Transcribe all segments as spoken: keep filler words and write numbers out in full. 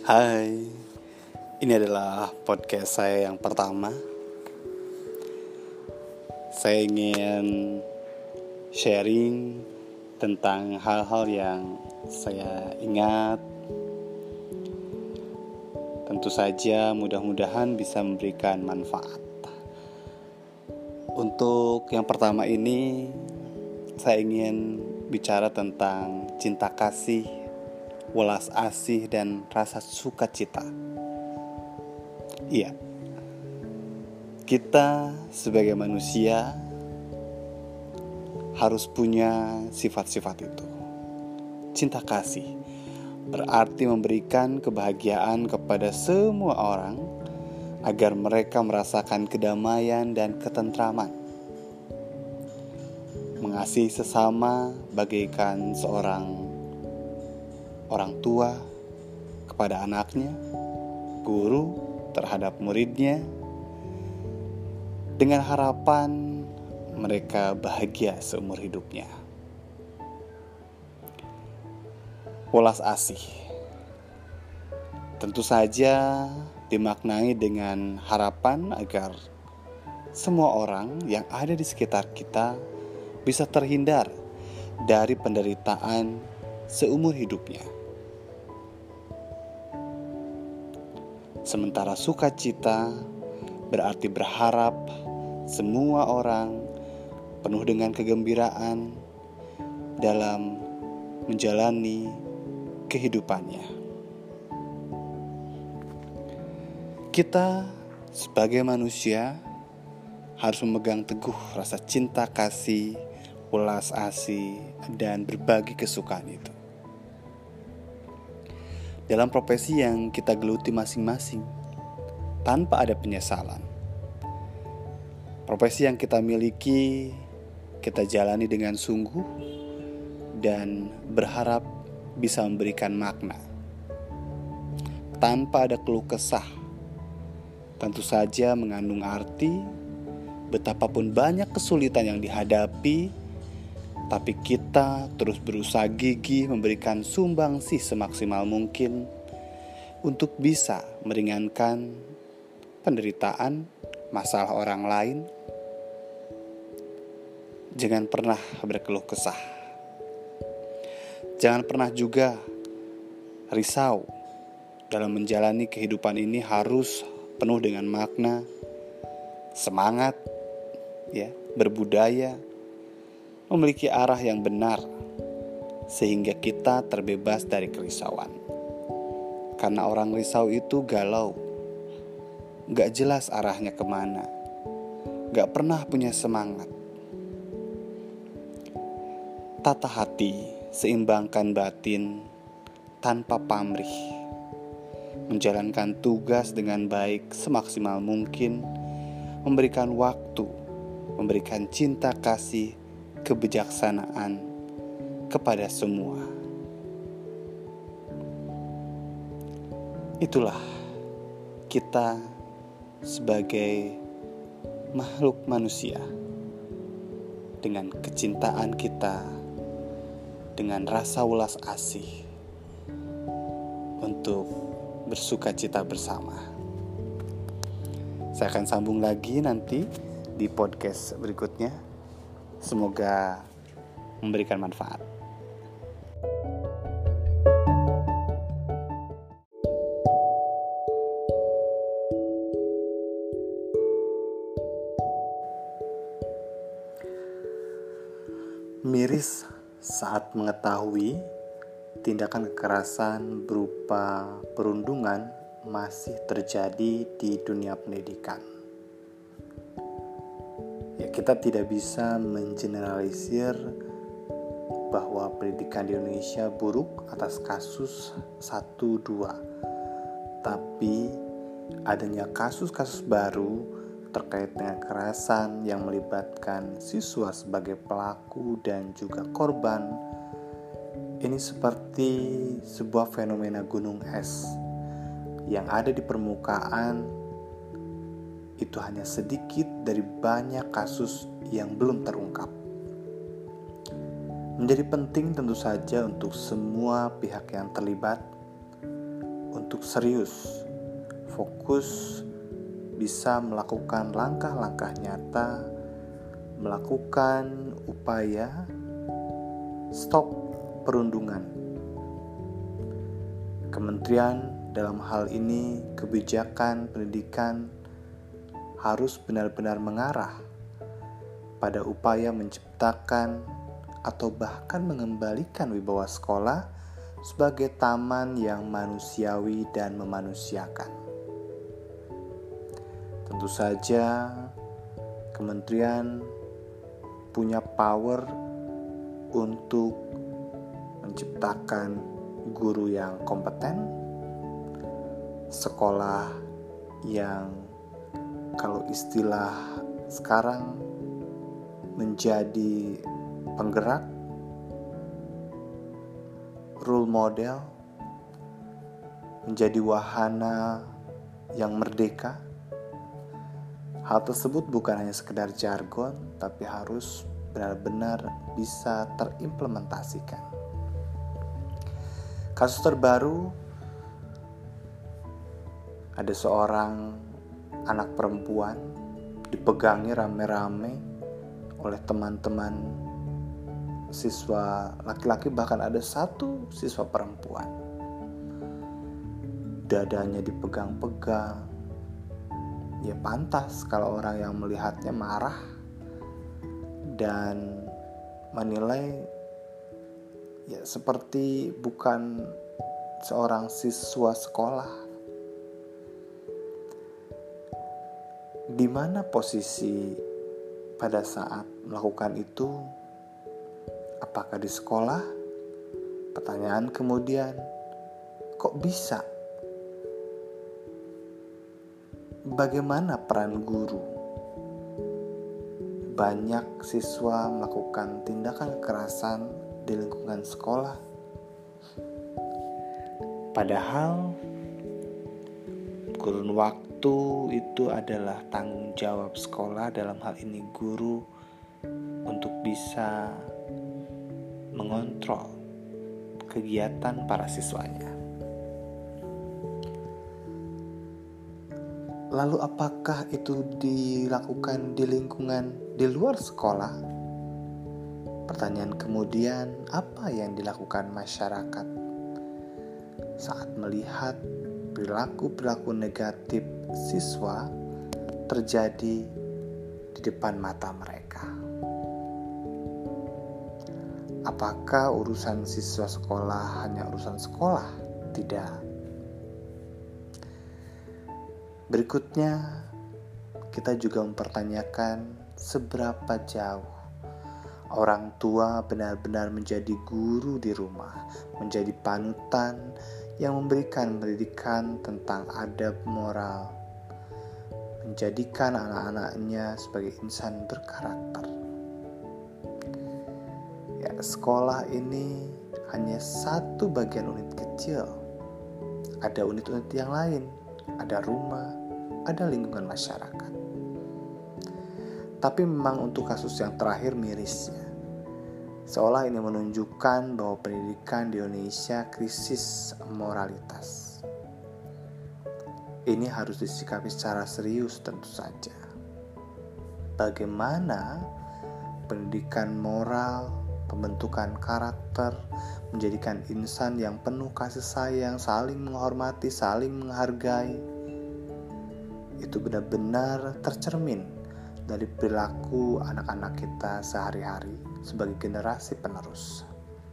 Hai, ini adalah podcast saya yang pertama. Saya ingin sharing tentang hal-hal yang saya ingat. Tentu saja mudah-mudahan bisa memberikan manfaat. Untuk yang pertama ini, saya ingin bicara tentang cinta kasih, welas asih, dan rasa sukacita. Iya, kita sebagai manusia harus punya sifat-sifat itu. Cinta kasih berarti memberikan kebahagiaan kepada semua orang agar mereka merasakan kedamaian dan ketentraman. Mengasihi sesama bagaikan seorang orang tua kepada anaknya, guru terhadap muridnya, dengan harapan mereka bahagia seumur hidupnya. Welas asih tentu saja dimaknai dengan harapan agar semua orang yang ada di sekitar kita bisa terhindar dari penderitaan seumur hidupnya. Sementara sukacita berarti berharap semua orang penuh dengan kegembiraan dalam menjalani kehidupannya. Kita sebagai manusia harus memegang teguh rasa cinta kasih, welas asih, dan berbagi kesukaan itu dalam profesi yang kita geluti masing-masing tanpa ada penyesalan. Profesi yang kita miliki kita jalani dengan sungguh dan berharap bisa memberikan makna tanpa ada keluh kesah. Tentu saja mengandung arti betapapun banyak kesulitan yang dihadapi, tapi kita terus berusaha gigih memberikan sumbangsih semaksimal mungkin untuk bisa meringankan penderitaan, masalah orang lain. Jangan pernah berkeluh kesah. Jangan pernah juga risau dalam menjalani kehidupan ini harus penuh dengan makna, semangat, ya, berbudaya, memiliki arah yang benar, sehingga kita terbebas dari kerisauan. Karena orang risau itu galau, gak jelas arahnya kemana, gak pernah punya semangat. Tata hati, seimbangkan batin tanpa pamrih, menjalankan tugas dengan baik semaksimal mungkin, memberikan waktu, memberikan cinta kasih, kebijaksanaan kepada semua. Itulah kita sebagai makhluk manusia, dengan kecintaan kita, dengan rasa welas asih untuk bersukacita bersama. Saya akan sambung lagi nanti di podcast berikutnya. Semoga memberikan manfaat. Miris saat mengetahui tindakan kekerasan berupa perundungan masih terjadi di dunia pendidikan. Ya, kita tidak bisa mengeneralisir bahwa pendidikan di Indonesia buruk atas kasus satu dua. Tapi adanya kasus-kasus baru terkait dengan kekerasan yang melibatkan siswa sebagai pelaku dan juga korban. Ini seperti sebuah fenomena gunung es yang ada di permukaan. Itu hanya sedikit dari banyak kasus yang belum terungkap. Menjadi penting tentu saja untuk semua pihak yang terlibat untuk serius, fokus, bisa melakukan langkah-langkah nyata, melakukan upaya stop perundungan. Kementerian dalam hal ini kebijakan pendidikan harus benar-benar mengarah pada upaya menciptakan atau bahkan mengembalikan wibawa sekolah sebagai taman yang manusiawi dan memanusiakan. Tentu saja kementerian punya power untuk menciptakan guru yang kompeten, sekolah yang kalau istilah sekarang menjadi penggerak, role model, menjadi wahana yang merdeka. Hal tersebut bukan hanya sekedar jargon, tapi harus benar-benar bisa terimplementasikan. Kasus terbaru, ada seorang anak perempuan dipegangi rame-rame oleh teman-teman siswa laki-laki, bahkan ada satu siswa perempuan. Dadanya dipegang-pegang. Ya pantas kalau orang yang melihatnya marah dan menilai ya seperti bukan seorang siswa sekolah. Di mana posisi pada saat melakukan itu? Apakah di sekolah? Pertanyaan kemudian, kok bisa? Bagaimana peran guru? Banyak siswa melakukan tindakan kekerasan di lingkungan sekolah. Padahal kurun waktu itu adalah tanggung jawab sekolah, dalam hal ini guru, untuk bisa mengontrol kegiatan para siswanya. Lalu apakah itu dilakukan di lingkungan di luar sekolah? Pertanyaan kemudian, apa yang dilakukan masyarakat saat melihat perilaku-perilaku negatif siswa terjadi di depan mata mereka? Apakah urusan siswa sekolah hanya urusan sekolah? Tidak. Berikutnya, kita juga mempertanyakan seberapa jauh orang tua benar-benar menjadi guru di rumah, menjadi panutan yang memberikan pendidikan tentang adab moral, menjadikan anak-anaknya sebagai insan berkarakter. Ya, sekolah ini hanya satu bagian unit kecil. Ada unit-unit yang lain, ada rumah, ada lingkungan masyarakat. Tapi memang untuk kasus yang terakhir mirisnya, seolah ini menunjukkan bahwa pendidikan di Indonesia krisis moralitas. Ini harus disikapi secara serius tentu saja. Bagaimana pendidikan moral, pembentukan karakter, menjadikan insan yang penuh kasih sayang, saling menghormati, saling menghargai, itu benar-benar tercermin dari perilaku anak-anak kita sehari-hari sebagai generasi penerus.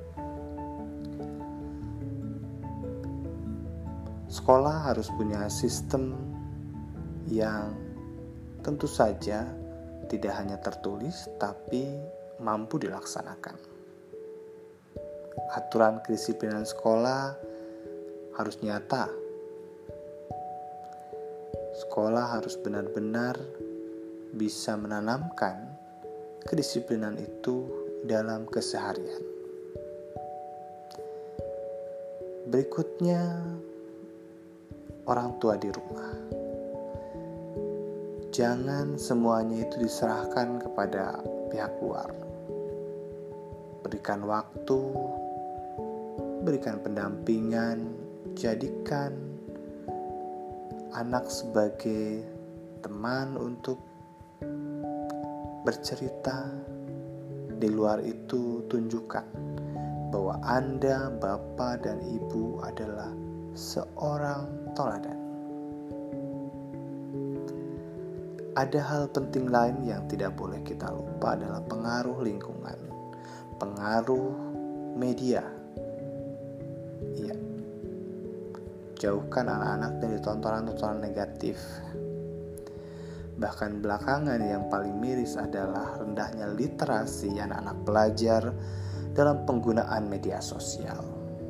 Sekolah harus punya sistem yang tentu saja tidak hanya tertulis, tapi mampu dilaksanakan. Aturan kedisiplinan sekolah harus nyata. Sekolah harus benar-benar bisa menanamkan kedisiplinan itu dalam keseharian. Berikutnya, orang tua di rumah. Jangan semuanya itu diserahkan kepada pihak luar. Berikan waktu, berikan pendampingan, jadikan anak sebagai teman untuk bercerita. Di luar itu, tunjukkan bahwa Anda, Bapak dan Ibu, adalah seorang teladan. Ada hal penting lain yang tidak boleh kita lupa adalah pengaruh lingkungan, pengaruh media. Iya, jauhkan anak-anak dari tontonan-tontonan negatif. Bahkan belakangan yang paling miris adalah rendahnya literasi anak-anak pelajar dalam penggunaan media sosial.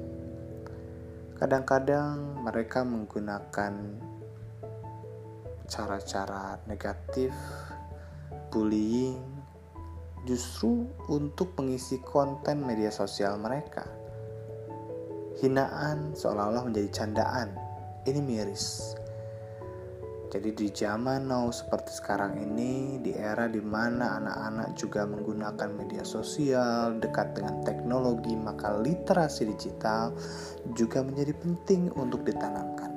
Kadang-kadang mereka menggunakan cara-cara negatif, bullying, justru untuk mengisi konten media sosial mereka. Hinaan seolah-olah menjadi candaan. Ini miris. Jadi di zaman now seperti sekarang ini, di era di mana anak-anak juga menggunakan media sosial, dekat dengan teknologi, maka literasi digital juga menjadi penting untuk ditanamkan.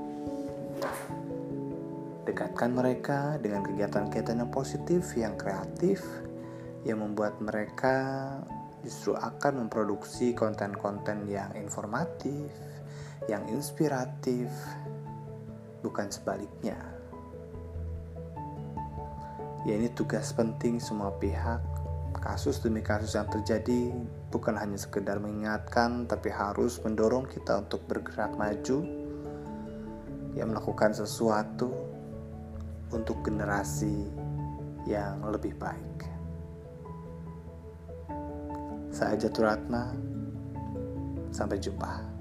Dekatkan mereka dengan kegiatan-kegiatan yang positif, yang kreatif, yang membuat mereka justru akan memproduksi konten-konten yang informatif, yang inspiratif, bukan sebaliknya. Ya, ini tugas penting semua pihak. Kasus demi kasus yang terjadi bukan hanya sekedar mengingatkan, tapi harus mendorong kita untuk bergerak maju, yang melakukan sesuatu untuk generasi yang lebih baik. Saya Jaturatma, sampai jumpa.